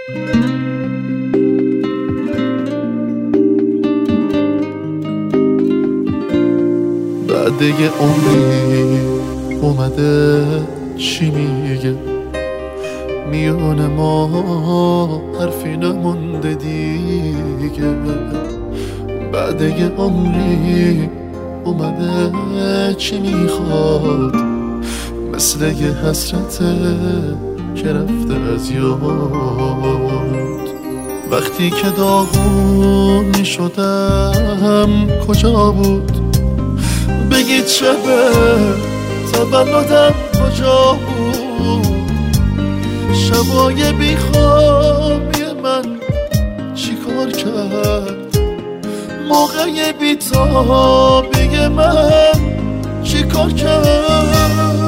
بعد یه عمری اومده چی میگه، میونه ما حرفی نمونده دیگه. بعد یه عمری اومده چی میخواد، مثل یه حسرته که رفته از یاد. وقتی که داغون میشدم کجا بود، بگید شبه تولدم کجا بود، شبای بیخوابی من چی کار کرد، موقع بیتابی من چی کار کرد.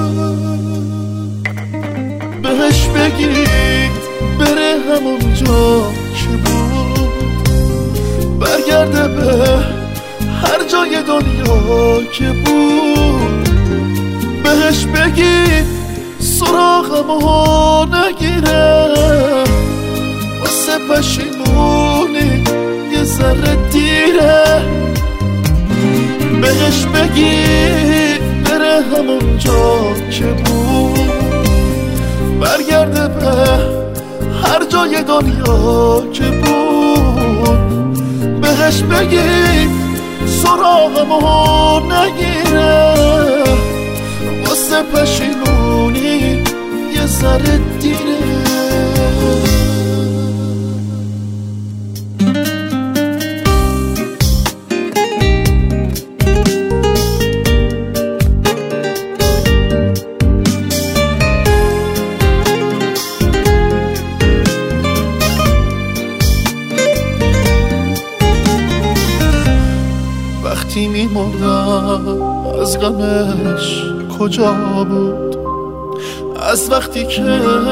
بهش بگید بره همونجا که بود، برگرده به هر جای دنیا که بود. بهش بگید سراغمو نگیره، واسه پشیمونی یه ذره دیره. بهش بگید بره همونجا که بود، برگرده به هر جای دنیا که بود. بهش بگید سراغمو نگیره، واسه پشیمونی یه ذره دیره. وقتی میمردم از غمش کجا بود، از وقتی که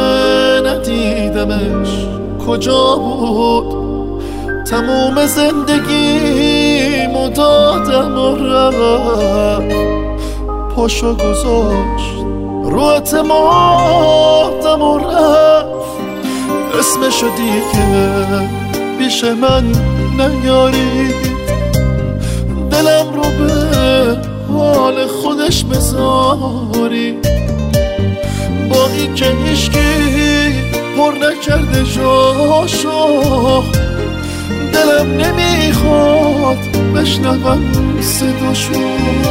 ندیدمش کجا بود. تموم زندگیمو دادم و رفت، پاشو گذاشت رو اعتمادم و رفت. اسمشو دیگه پیش من نیارید، دلم رو به حال خودش بذاری. با این که هیچکی پر نکرده جاشو، دلم نمیخواد بشنوم صداشو.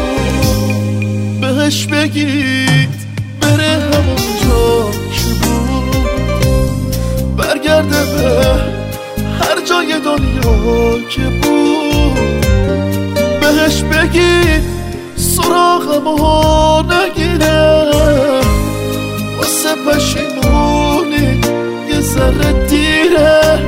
بهش بگید بره همونجا که بود، برگرده به هر جای دنیا که بود. بهش بگید سراغمو نگیره، واسه پشیمونی یه ذره دیره.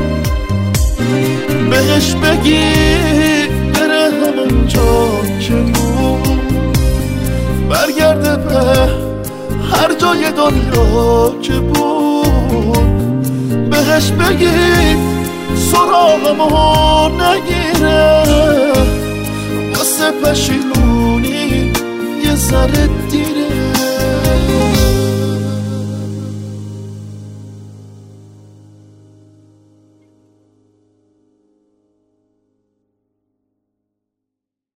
بهش بگید بره همونجا که بود، برگرده به هر جای دنیا که بود. بهش بگید سراغمو نگیره، واسه پشیمونی یه ذره دیره.